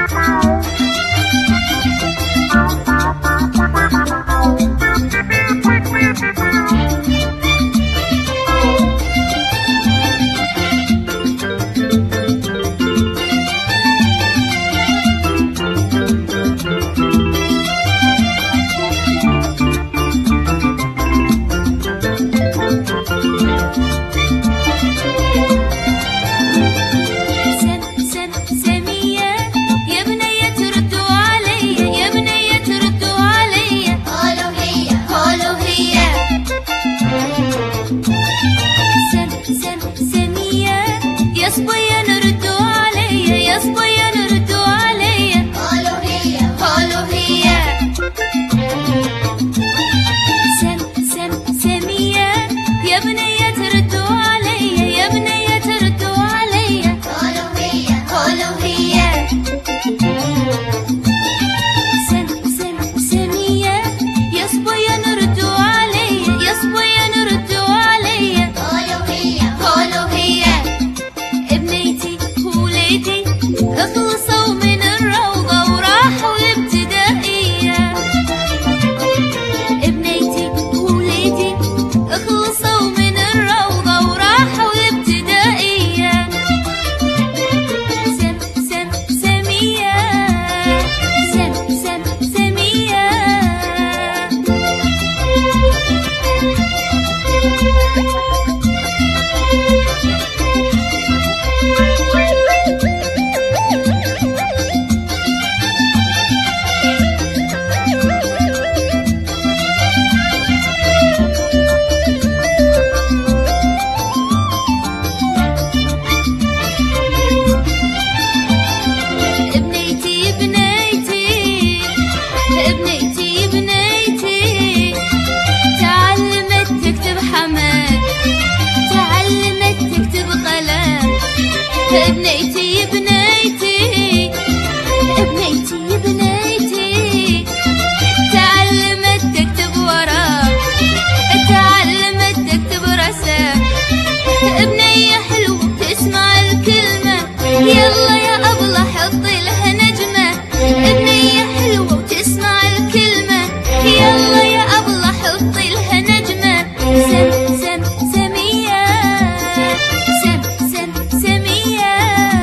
بنيتي بنيتي بنيتي بنيتي تعلمت تكتب وراه، تعلمت تكتب رسام. بنية حلوة تسمع الكلمة، يلا يا أبلة حطي لها نجمة. بنية حلوة وتسمع الكلمة، يلا يا أبلة حطي لها نجمة. سم سم سمية، سم سم سمية.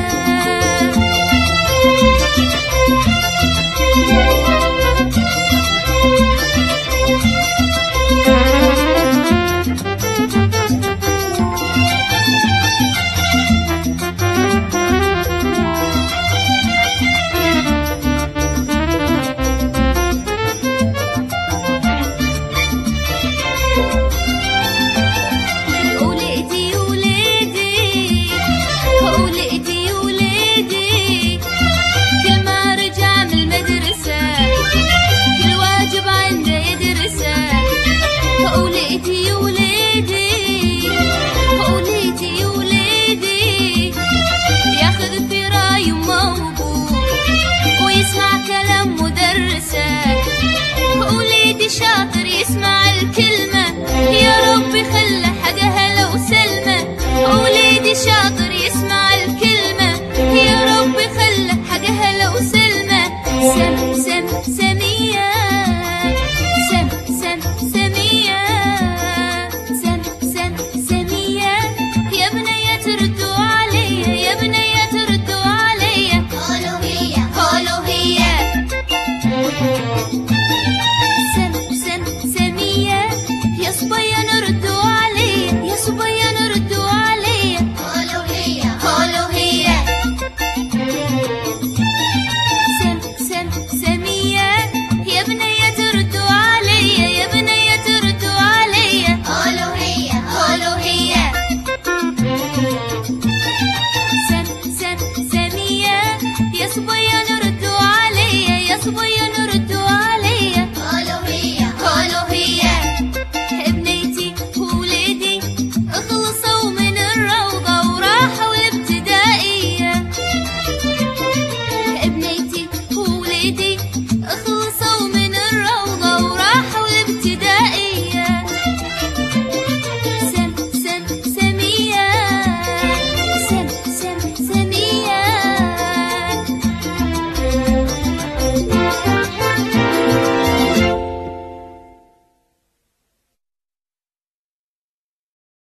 وليدي وليدي وليدي وليدي ياخذ في راي موبوب ويسمع كلام مدرسة. وليدي شاطر يسمع الكلمة، يا ربي خلى حقها لو سلمة. وليدي شاطر يسمع الكلمة، يا ربي خلى حقها لو سلمة. سم سم سم